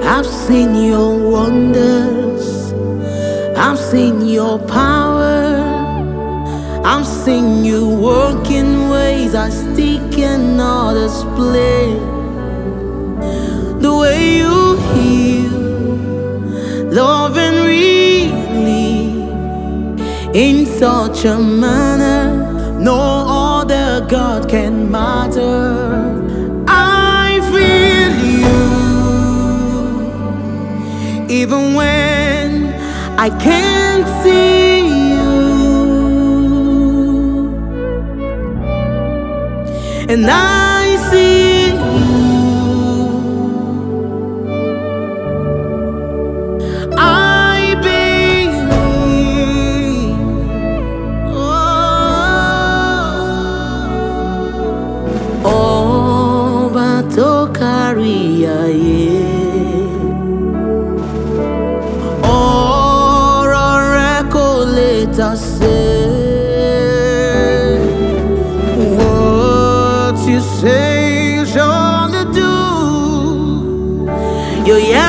I've seen your wonders, I've seen your power, I've seen you work in ways I still cannot explain. The way you heal, love and relief in such a manner no other God can matter. I feel you even when I can't see you, and I see you. I believe. Oh, Ọba tó kárí ayé, ọ̀rọ̀ rẹ̀ kò lè tàsé. What you say you're sure to do, you're